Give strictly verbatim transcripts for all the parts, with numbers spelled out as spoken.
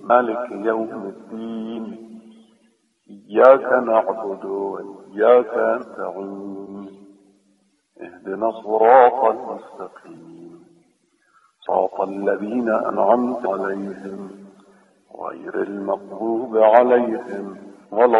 مالك يوم الدين إياك نعبد وإياك نستعين اهدنا الصراط المستقيم صراط الذين أنعمت عليهم غير المغضوب عليهم ولا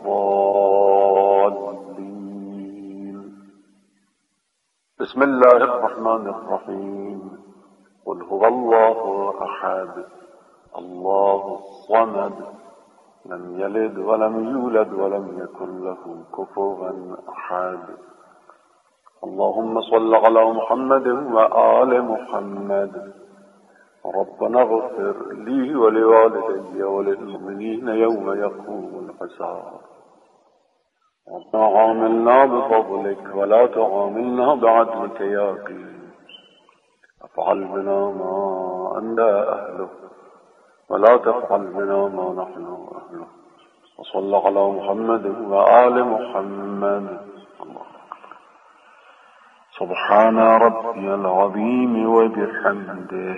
الضالين. بسم الله الرحمن الرحيم. قل هو الله أحد الله الصمد لم يلد ولم يولد ولم يكن له كفوا أحد. اللهم صل على محمد وآل محمد. ربنا اغفر لي ولوالدي وللمؤمنين يوم يقوم الحساب. ربنا عاملنا بفضلك ولا تعاملنا بعدلك يا كريم. افعل بنا ما أنت أهله ولا تفعل بنا ما نحن أهله. وصل على محمد وآل محمد. الله سبحان ربي العظيم وبحمده.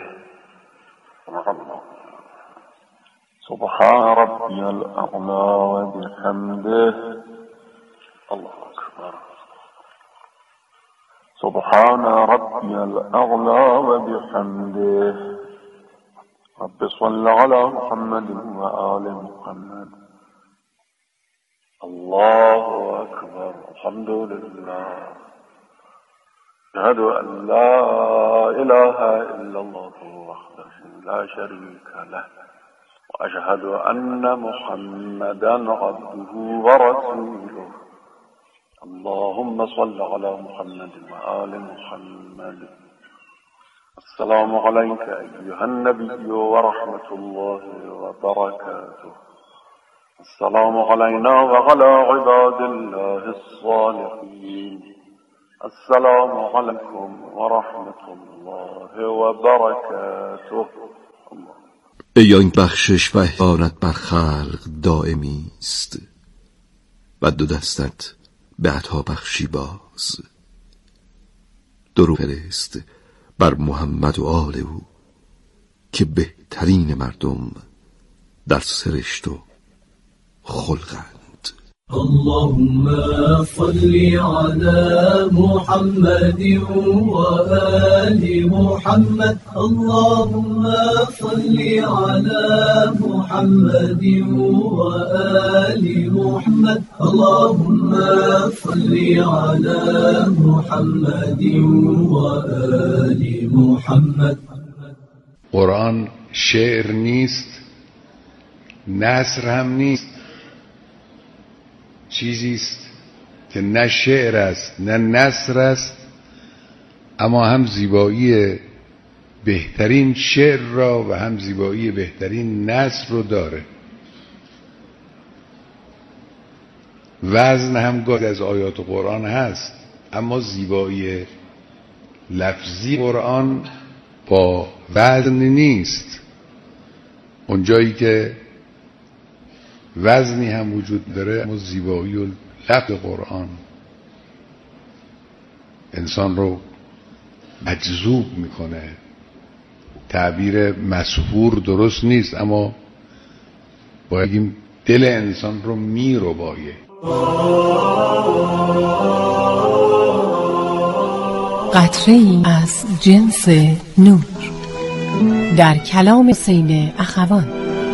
سبحان ربي الأعلى وبحمده. الله أكبر. سبحان ربي الأعلى وبحمده. رب صل على محمد وآل محمد. الله أكبر. الحمد لله. أشهد أن لا إله إلا الله وحده لا شريك له وأشهد أن محمدا عبده ورسوله. اللهم صل على محمد وآل محمد. السلام عليك أيها النبي ورحمة الله وبركاته. السلام علينا وعلى عباد الله الصالحين. السلام عليكم ورحمة الله وبركاته. ای آن بخشش و احسانت بر خلق دائمی است و دو دستت به عطا بخشی باز. درود فرست بر محمد و آل او که بهترین مردم در سرشت و خلقند. اللهم صل على محمد وآل محمد. اللهم صل على محمد وآل محمد. اللهم صل على محمد وآل محمد. قرآن شعر نیست، نثر هم نیست، چیزی است که نه شعر است نه نثر است، اما هم زیبایی بهترین شعر را و هم زیبایی بهترین نثر رو داره. وزن هم گاهی از آیات قرآن هست، اما زیبایی لفظی قرآن با وزن نیست. اونجایی که وزنی هم وجود داره، اما زیبایی و لفظ قرآن انسان رو مجذوب میکنه. تعبیر مسحور درست نیست، اما باید بگیم دل انسان رو میربایه. قطره‌ای از جنس نور در کلام حسین اخوان.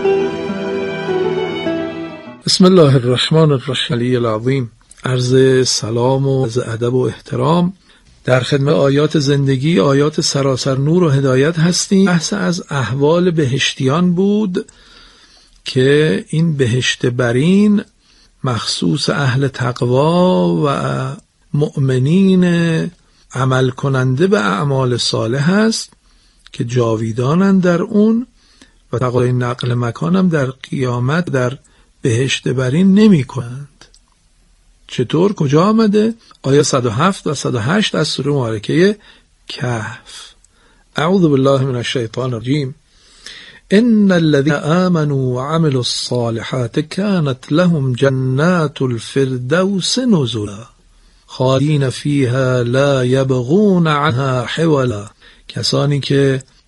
بسم الله الرحمن الرحیم. علی العظیم. عرض سلام و عرض ادب و احترام در خدمت آیات زندگی، آیات سراسر نور و هدایت هستیم. بحث از احوال بهشتیان بود که این بهشت برین مخصوص اهل تقوا و مؤمنین عمل کننده به اعمال صالح است که جاویدانند در اون و تقاضای نقل مکانم در قیامت در بهشت برین نمی کنند. چطور؟ کجا آمده؟ آیه صد و هفت و صد و هشت از سوره مبارکه کهف. اعوذ بالله من الشیطان الرجیم. ان الذين آمنوا وعملوا الصالحات كانت لهم جنات الفردوس نزلا خالدین فیها لا یبغون عنها حولا. کسانی که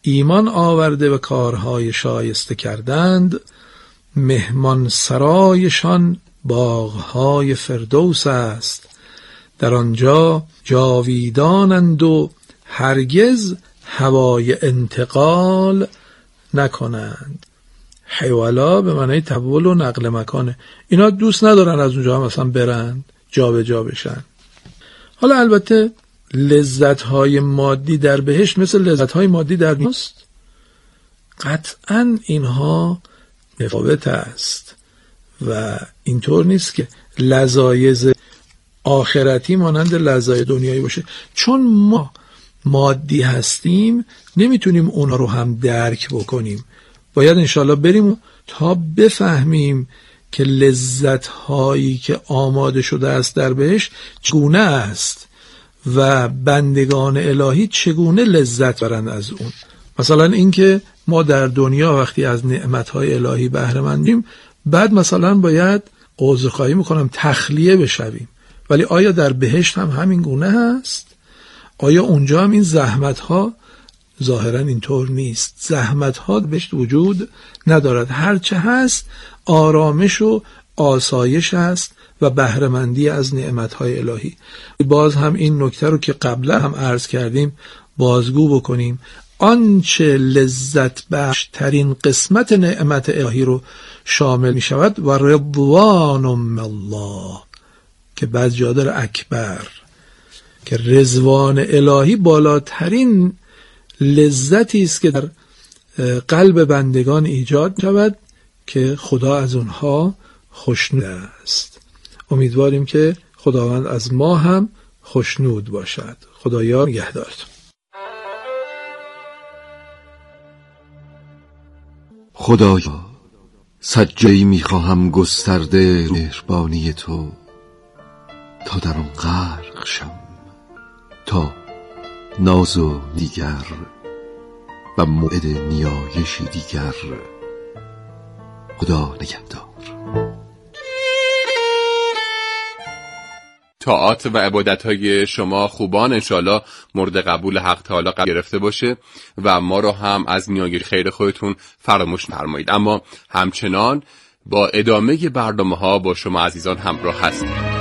ایمان آورده و کارهای شایسته کردند، مهمان سرایشان باغهای فردوس است، در آنجا جاویدانند و هرگز هوای انتقال نکنند. حوالا به معنی تحول و نقل مکانه. اینا دوست ندارن از اونجا هم مثلا برند، جا به جا بشن. حالا البته لذت‌های مادی در بهشت مثل لذت‌های مادی در دنیاست؟ قطعاً اینها متفاوت است و اینطور نیست که لذایز آخرتی مانند لذای دنیایی باشه. چون ما مادی هستیم نمیتونیم اونا رو هم درک بکنیم. باید انشالله بریم تا بفهمیم که لذت‌هایی که آماده شده است در بهشت چگونه است و بندگان الهی چگونه لذت برند از اون. مثلا اینکه ما در دنیا وقتی از نعمت‌های الهی بهره مندیم، بعد مثلا باید عذرخواهی میکنم تخلیه بشویم، ولی آیا در بهشت هم همین گونه هست؟ آیا اونجا هم این زحمت‌ها؟ ظاهرا اینطور نیست. زحمت‌ها بهشت وجود ندارد. هرچه هست آرامش و آسایش است و بهره‌مندی از نعمت‌های الهی. باز هم این نکته رو که قبلا هم عرض کردیم بازگو بکنیم. آنچه لذت بخش ترین قسمت نعمت الهی رو شامل می شود و رضوان من الله که بعد جا داره اکبر، که رضوان الهی بالاترین لذتی است که در قلب بندگان ایجاد شود که خدا از اونها خوشنود است. امیدواریم که خداوند از ما هم خوشنود باشد. خدایا نگهدارتون. خدایا سجده‌ای میخواهم گسترده مهربانی تو، تا در آن غرق شم، تا ناز و دیگر و موعد نیایشی دیگر. خدا نگهدار. طاعات و عبادت‌های شما خوبان انشالله مورد قبول حق تعالی قرار گرفته باشه و ما رو هم از نیایش خیر خودتون فراموش نفرمایید. اما همچنان با ادامه برنامه‌ها با شما عزیزان همراه هستیم.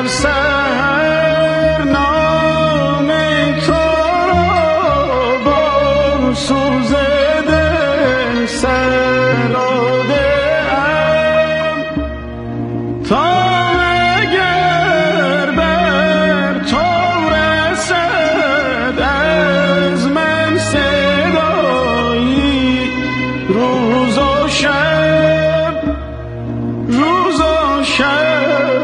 سحر نام تو را با سوز دل سر داده‌ام تا اگر بر تو رسد از من صدایی روز و شب روز و شب.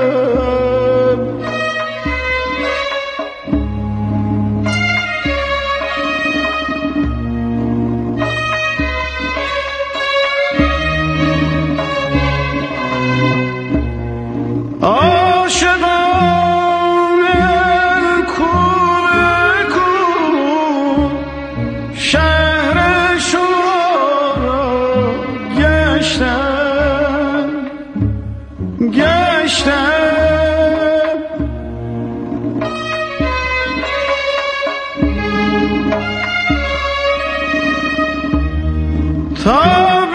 تا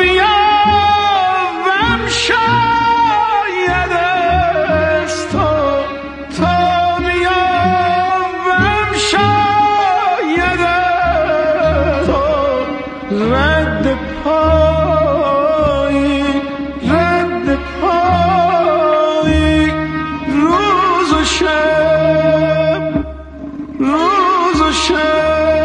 بیابم شاید از تو، تا بیابم شاید از تو رد پایی رد پایی روز و شب روز و شب.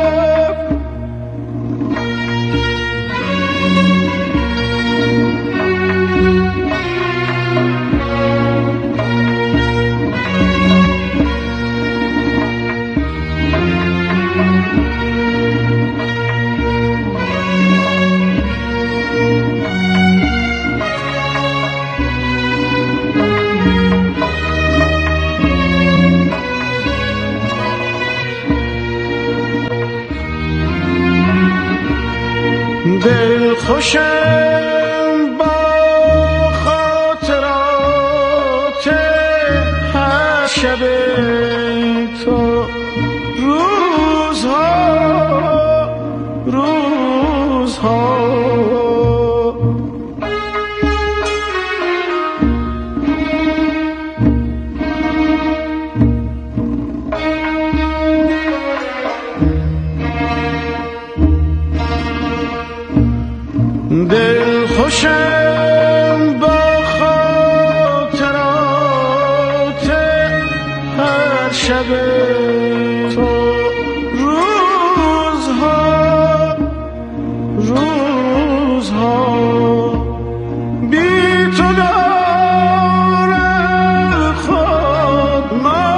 دل خوشم با خاطرات هر شب تو روزها روزها. دل خوشم با خاطرات هر شب تو روزها روزها. بی تو دارم خود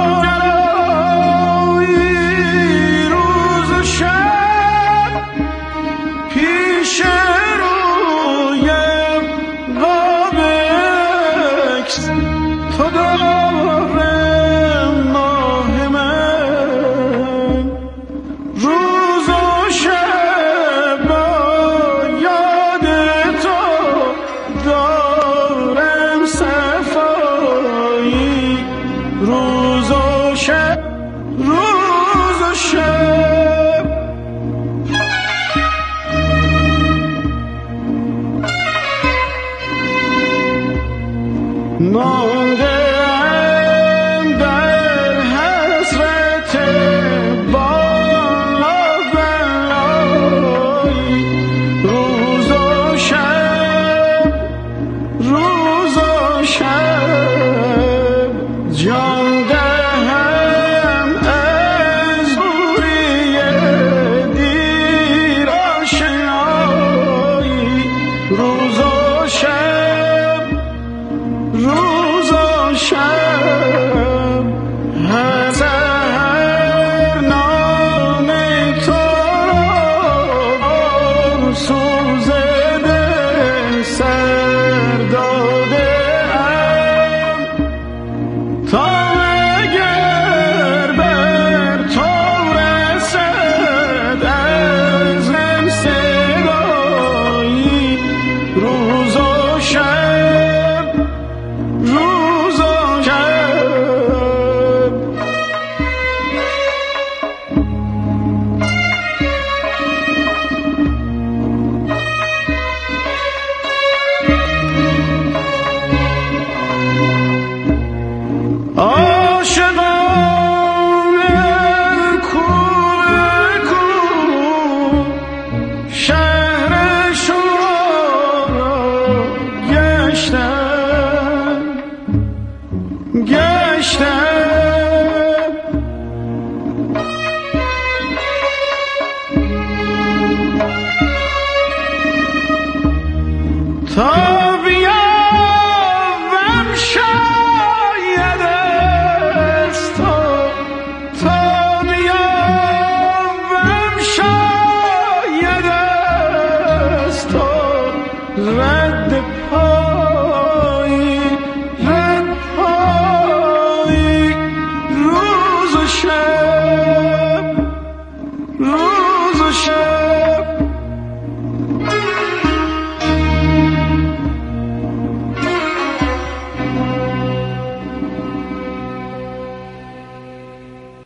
ماجرایی روز و شب پیش تو دارم ماه من روز و شب با یاد تو دارم صفایی روز و شب روز و شب. مانده‌ام در حسرت بالا بلایی روز و شب روز و شب. جان دهم از دوری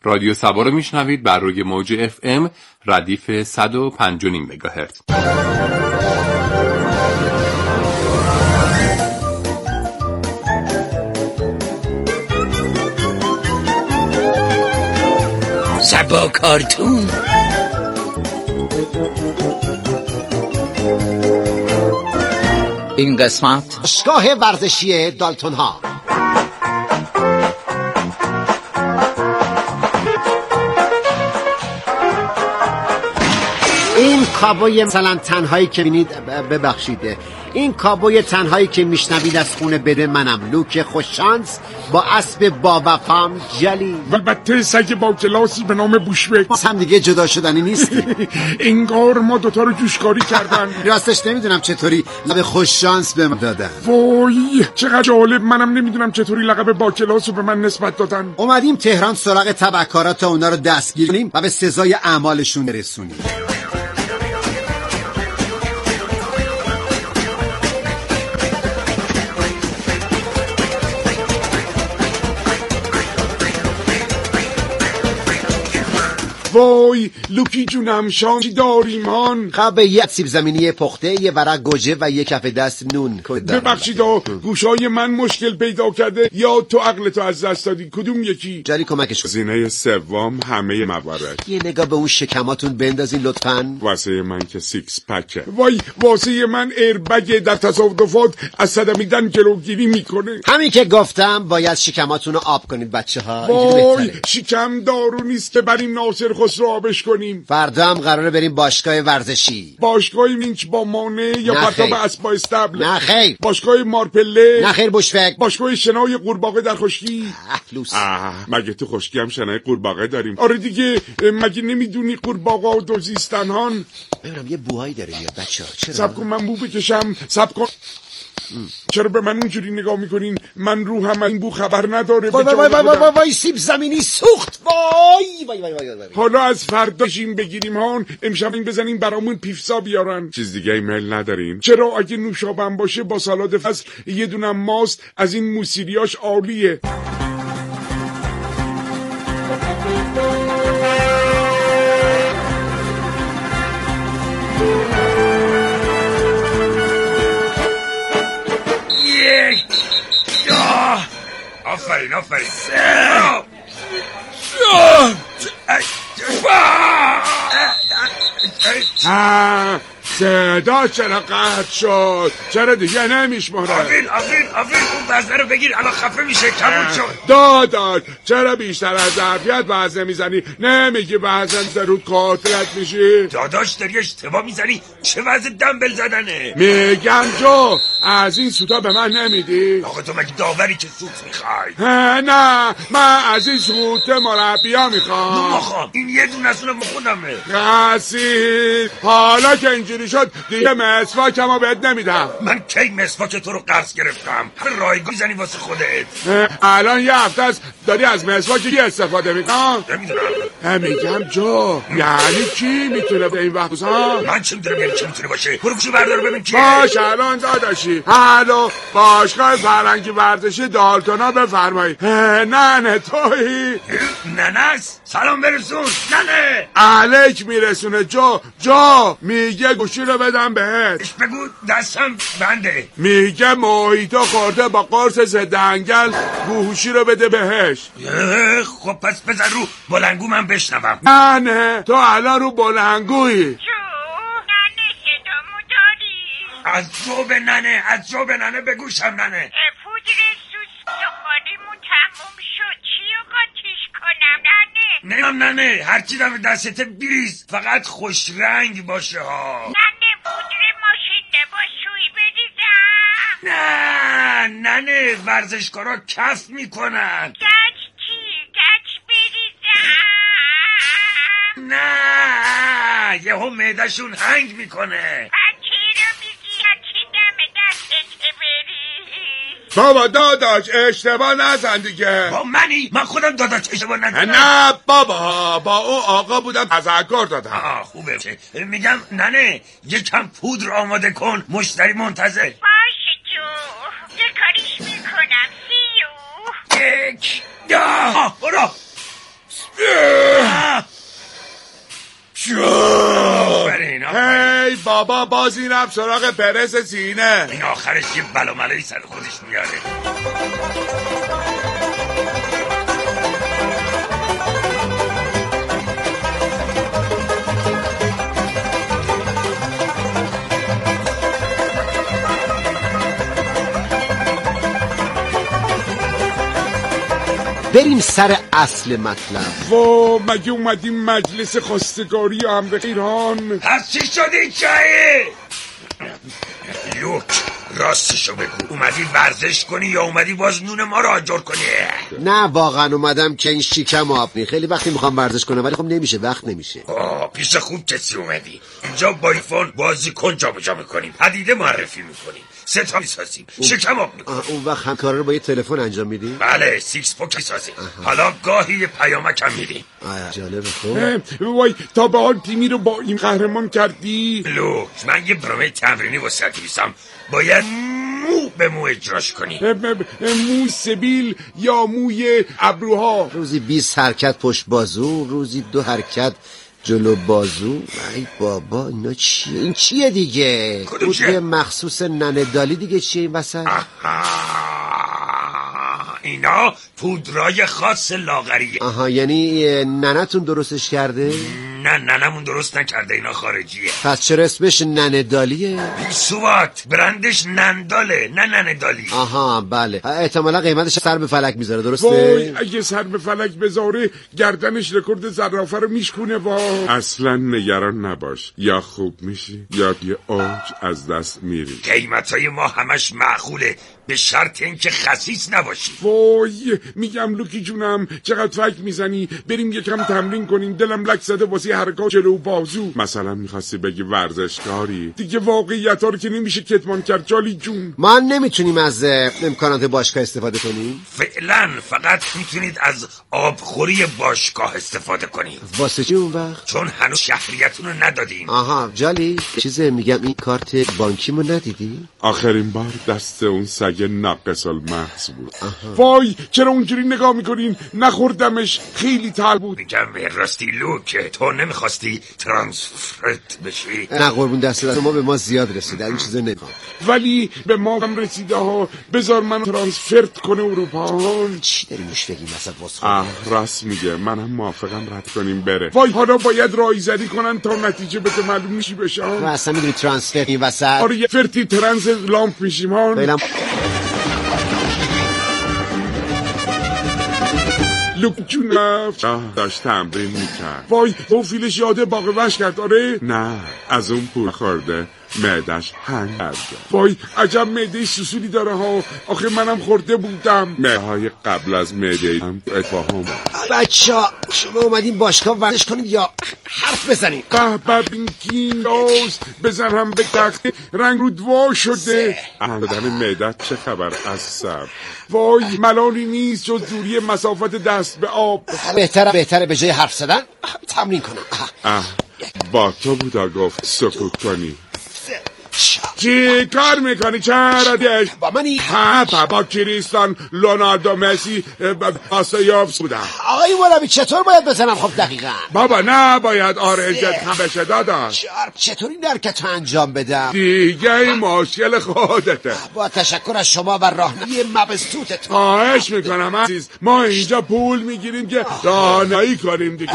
رادیو سبا رو میشنوید بر روی موج اف ام ردیف صد و پنج و نیم مگاهرتز. سبا کارتون. این قسمت باشگاه ورزشی دالتون ها. این کابوی مثلا تنهایی که بینید، ببخشید، این کابوی تنهایی که میشنوید از خونه بده منم، لوک خوششانس با اسب با وفام جلی و البته سگ با کلاسی به نام بوشبک. ما هم دیگه جدا شدنی نیستیم. انگار ما دوتا رو جوشکاری کردن. راستش نمیدونم چطوری لقب خوششانس به من دادن. وای چقدر جالب، منم نمیدونم چطوری لقب با کلاس رو به من نسبت دادن. اومدیم تهران سراغ تبهکارا تا اونا رو دستگیر کنیم و به سزای اعمالشون برسونیم. وای لوکی جونم، شام چی داریم هان؟ خب یه سیب زمینی پخته، یه ورق گوجه و یه کف دست نون. ببخشید گوشای من مشکل پیدا کرده یا تو عقلتو از دست دادی؟ کدوم یکی؟ جری کمکش کن. زینه سوم همه موارد. یه نگاه به اون شکماتون بندازین لطفاً. واسه من که سیکس پکه. وای واسه من ایربگ در تصادفات از صدمیدن جلوگیری میکنه. همین که گفتم باید شکماتون رو آب کنید بچه‌ها. وای شکم دارو نیست که بریم ناصر خسرو آبش کنیم. فردا هم قراره بریم باشگاه ورزشی. باشگاه وینچ با مانه یا پرتاب اسبا استبل؟ نه خیر. باشگاه مارپله؟ نه خیر بوشفک. باشگاه شنای قورباغه در خشکی؟ لوس. مگه تو خشکی هم شنای قورباغه داریم؟ آره دیگه، مگه نمیدونی قورباغه و دوزیستنهان؟ ببینم یه بوهایی داره میاد بچه‌ها. چرا؟ صبر کن من بو بکشم. صبر کن. چرا به من اونجوری نگاه میکنین؟ من روحم این بو خبر نداره. وای وای وای وای وای وای سیب زمینی سوخت. وای وای وای وای وای. حالا از فردا جیم بگیریم هان، امشب این بزنیم برامون پیفسا بیارن. چیز دیگه ایمیل ندارین؟ چرا اگه نوشابه باشه با سالاد فصل یه دونم ماست از این موسیریاش عالیه. آفرین آفرین. صدا چرا قطع شد؟ چرا دیگه نمیشماره؟ آفرین آفرین آفرین اون وزنه رو بگیر الان خفه میشه. کمون شد. داداش چرا بیشتر از ظرفیت وزنه میزنی؟ نمیگی وزن زرود قاطرت میشی؟ داداش داری اشتباه میزنی. چه وزن دنبل زدنه؟ میگم جو از این سوتا به من نمیدی؟ آقا تو مگه داوری که سوت میخوای؟ نه من از این سوت مربیا میخوام. نمیخوام، این یه دونه از اونم خودمه. قصید حالا که اینجوری شد دیگه مسواکمو بهت نمیدم. من کی مسواک تو رو قرض گرفتم؟ هر رایگان زنی واسه خودت. الان یه هفته است داری از مسواکی استفاده میکنم. نمیدونم. میگم جو یعنی کی میتونه به این وقت ها؟ من چه میدونم یعنی کی میتونه باشه؟ برو گوشی بردار ببین کیه. باش الان داداشی. الو باشگاه فرنگی ورزشی دالتونا بفرمایید. نه نه تویی؟ نه نه سلام برسون. نه نه علیک میرسونه جو جو میگه گوشی رو بدم بهت. اش بگو دستم بنده. میگه محیطو خورده با قرص ضد انگل گوشی رو بده بهش. خب پس بزن رو بلنگو من بشنوم. نه نه تو الان رو بلنگویی. جو ننه صدامو داری؟ از جو به ننه از جو به ننه بگوشم ننه. پودر سوسکاریمون تموم شد. چی رو قاطیش کنم ننه؟ نمیم ننه هرچی دم دستت بریز فقط خوش رنگ باشه ها. ننه پودر ماشین با سوی بریزم. نه ننه ورزشکارا کف میکنن. گچ چی؟ گچ بریزم. نه یه هم معده‌شون هنگ میکنه. چی رو میگی؟ هرچی دم دستت بریز. بابا داداش اشتباه نزن دیگه. با منی؟ من خودم داداش اشتباه نزنم. نه بابا با اون آقا بودم تذکر دادم. آه خوبه. میگم ننه یکم پودر آماده کن مشتری منتظر. باشه جو یه کاریش میکنم. سیو یک دو برو. بابا باز اینم سراغ پرس سینه. این آخرش یه بلا ملایی سر خودش میاره. بریم سر اصل مطلب. وا مگه اومدیم مجلس خواستگاری یا هم بخیران؟ پس چی شدی چایی؟ لوک راستشو بگو، اومدی ورزش کنی یا اومدی باز نون ما رو آجر کنی؟ نه واقعا اومدم که این شیکم آب می. خیلی وقتی میخوام ورزش کنم ولی خب نمیشه، وقت نمیشه. آه پیش خوب کسی اومدی. اینجا با ایفون بازی کن جا بجا میکنیم، پدیده معرفی میکنیم، سه تا میسازیم، شکم آب میکنیم. اون وقت هم کارا رو با یه تلفن انجام میدیم؟ بله سیکس پاک میسازیم. حالا گاهی یه پیامک هم میدیم. جالبه. خب وای تا به حال تیمی رو با این قهرمان کردی؟ لو من یه برنامه تمرینی واسه دویستم، باید مو به مو اجراش کنی. مو سبیل یا موی ابروها. روزی بیست حرکت پشت بازو، روزی دو حرکت جلو بازو. ای بابا اینا چیه؟ این چیه دیگه؟ کدوم مخصوص ننه دالی دیگه چیه این وسط؟ اینا پودرای خاص لاغریه. آها یعنی ننتون درستش کرده؟ نه ننمون درست نکرده، اینا خارجیه. پس چرا اسمش ننه دالیه؟ بیسوات برندش ننداله نه ننه دالی. آها بله، احتمالا قیمتش سر به فلک میذاره، درسته؟ وای اگه سر به فلک بذاره گردنش رکورد زرافه رو میشکونه. وای اصلا نگران نباش، یا خوب میشی یا یه اوج از دست میری. قیمتای ما همش معقوله به شرط اینکه خسیس نباشی. وای میگم لوکی جونم چقدر فکر میزنی، بریم یکم تمرین کنیم. دلم لک زده واسه حرکات جلو بازو. مثلا میخواستی بگی ورزشکاری دیگه، واقعیت ها رو که نمیشه کتمان کرد. جالی جون ما نمیتونیم از امکانات باشگاه استفاده کنیم؟ فعلا فقط میتونید از آبخوری باشگاه استفاده کنید. واسه چی اون وقت؟ چون هنوز شهریتون رو ندادیم. آها جالی چیزه، میگم این کارت بانکیمو ندیدی؟ آخرین بار دست اون سگ ناقص المحض بود. وای چرا اونجوری نگاه میکنین؟ نخوردمش، خیلی تل بود. میگم به راستی لوک تو نمیخواستی ترانسفرت بشی؟ نه قربون دست دست ما به ما زیاد رسیده، این چیزا نمیخوام. ولی به ما هم رسیده ها، بذار من ترانسفرت کنه اروپا. چی داری موش بگیم مثلا واسه؟ آه راست میگه، منم موافقم رد کنیم بره. وای حالا باید رایزنی کنن تا نتیجه بده معلوم میشی بشه. تو اصلا میدونی ترانسفر این وسط؟ آره یه فرتی ترانس لامپ میشیم ها. فعلا لوک جون رفت داشت تمرین میکرد. وای توفیلش یاده باقی وش کرد. آره نه از اون پول خورده معدش هنگ کرده. وای عجب معده سوسولی داره ها. آخه منم خورده بودم. معده های قبل از معده هم اتفاهم. بچه ها شما اومدین باشگاه ورزش کنید یا حرف بزنید؟ به به بینکین دوست بزن هم به تخته رنگ رو دوا شده. اهدن معدت چه خبر از سب؟ وای ملالی نیست جز دوری مسافت دست به آب. بهتره بهتره به جای حرف زدن تمرین کنم. اه با تو بودا گفت سکوت کنی. چی کار میکنی؟ چرا دیش با منی؟ ها بابا کریستان لوناردو مسی آسایاف بودم. آقای مولوی چطور باید بزنم؟ خب دقیقا بابا نباید آرنجت هم بشه داداش. چطور این حرکت انجام بدم؟ دیگه این مشکل خودته. با تشکر از شما و راهنمایی مبسوطتون. خواهش میکنم عزیز، ما اینجا پول میگیریم که راهنمایی کنیم دیگه.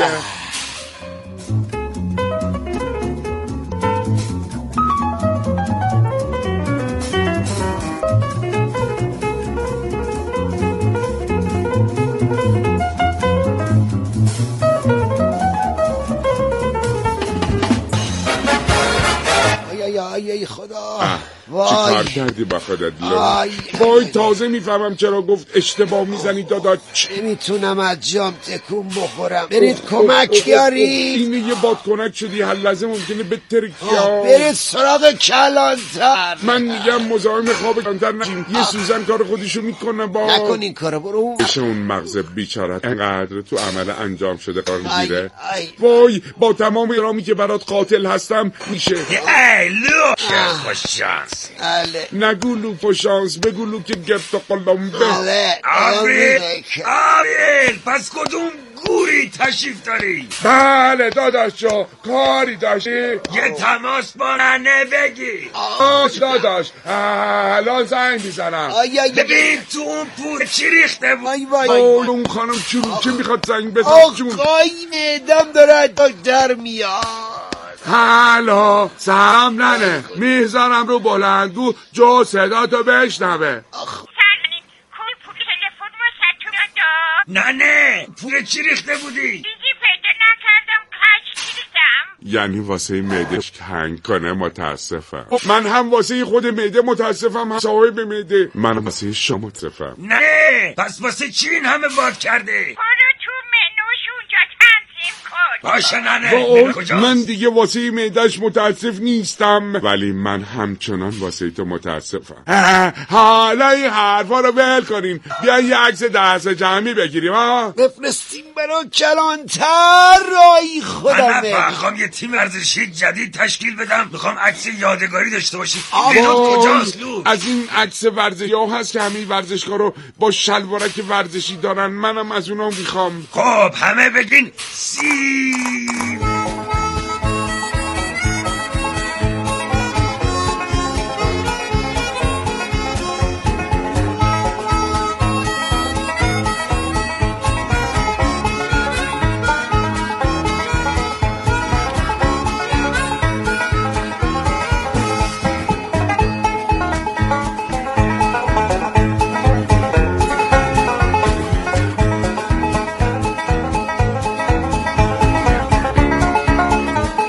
ای خدا چی کار کردی با خودت لو؟ وای تازه میفهمم چرا گفت اشتباه میزنی داداش. نمیتونم از جام تکون بخورم، برید کمک بیارید. اینه یه بادکنک شدی هر لحظه ممکنه به ترکیا. برید سراغ کلانتر. من میگم مزاحم خواب کلانتر نشیم. یه سوزن کار خودشو میکنه. با نکن این کارو، برو. بشه اون مغز بیچارت انقدر تو عمل انجام شده قرار میگیره. وای با تمام احترامی که برات قاتل هستم میشه. ای لو خوش شانس. شانس. بله. نگو لوک و شانس، بگو لوک گرد و قلمبه. بله. آبریل آبریل پس کدوم گوری تشریف داری؟ بله داداش جو، کاری داشتی؟ یه تماس با ننه بگی. آش داداش، الان زنگ میزنم. ببین تو اون پور چی ریخته بود؟ وای وای وای اون خانم چی چی میخواد زنگ بزن جون؟ آقای معدم داره دکتر میاد. هلو سلام ننه، میذارم رو بلندگو جو صدا تو بشنوه. ننه پول چی ریخته بودی؟ چیزی پیدا نکردم کاش ریختم. یعنی واسه معدهش کنگ کنه متاسفم. من هم واسه خود معده متاسفم، هم صاحب معده. من واسه شما متاسفم. نه پس واسه چی این همه باد کرده؟ برو تو منوش اونجا تنظیم کن. باشه ننه کجاست؟ من دیگه واسه معدهش متاسف نیستم، ولی من همچنان واسه تو متاسفم. حالا این حرفا رو ول کنین، بیا یه عکس دست جمعی بگیریم ها. بفرستیم برا کلانتر. رای خودم من میخوام یه تیم ورزشی جدید تشکیل بدم، میخوام عکس یادگاری داشته باشیم. آبا کجاست لو؟ از این عکس ورزشی ها هست که همه ورزشکارو با شلوارک ورزشی دارن، منم از اونا میخوام. خب همه بگین سی